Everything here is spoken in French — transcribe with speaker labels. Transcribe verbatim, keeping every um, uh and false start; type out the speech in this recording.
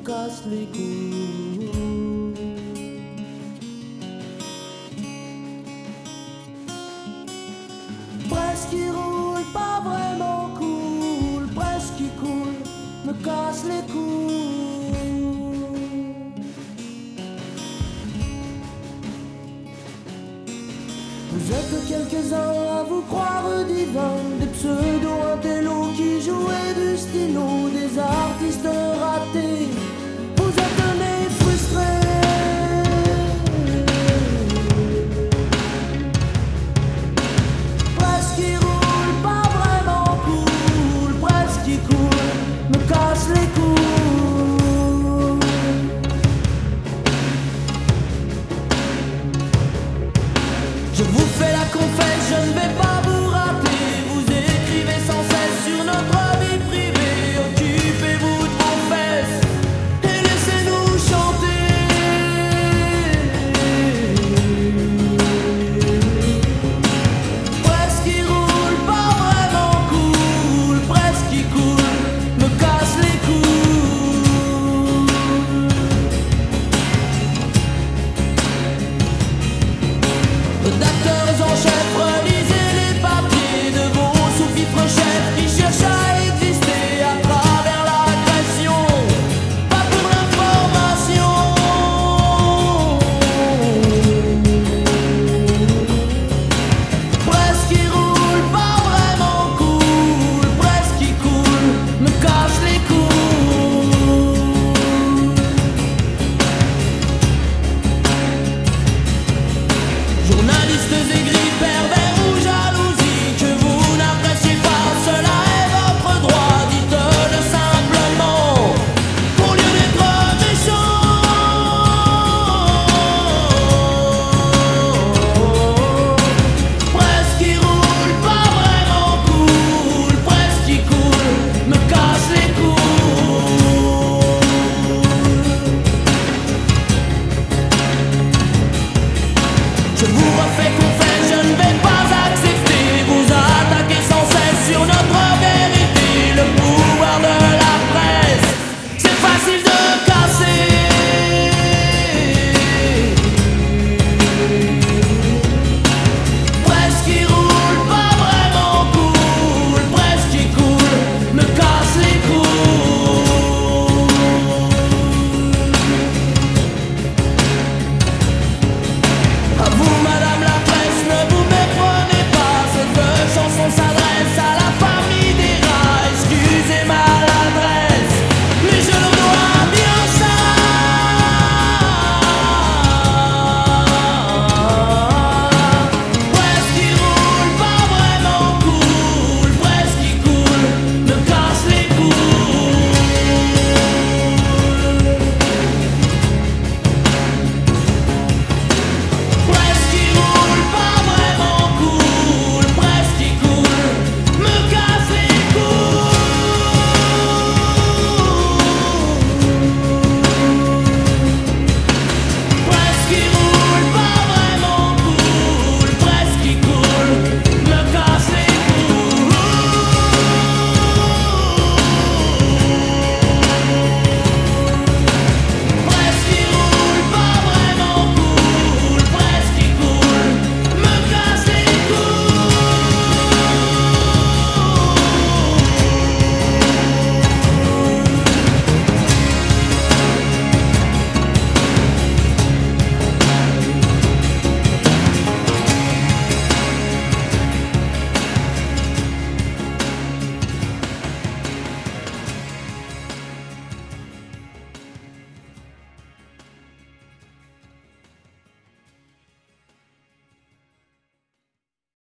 Speaker 1: casse les couilles. Presque il roule, pas vraiment cool, presque il coule, me casse les couilles. Vous êtes quelques-uns à vous croire divins, des pseudo-intellos qui jouaient du stylo, des artistes ratés. Vous êtes nés frustrés. Presque il roule, pas vraiment cool, presque il coule, me casse les couilles.